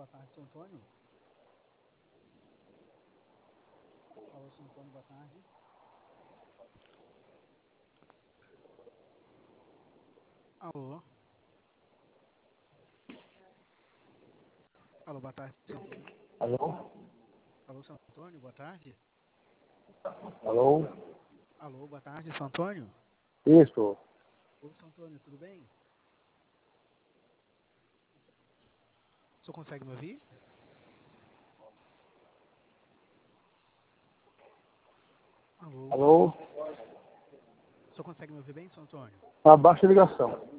boa tarde, seu Antônio. Alô, seu Antônio, boa tarde. Alô. Alô, boa tarde, seu Antônio. Alô? Alô, seu Antônio, boa tarde. Alô? Alô, boa tarde, seu Antônio. Isso. Ô, seu Antônio, tudo bem? O senhor consegue me ouvir? Alô. Alô? O senhor consegue me ouvir bem, seu Antônio? Abaixa a ligação.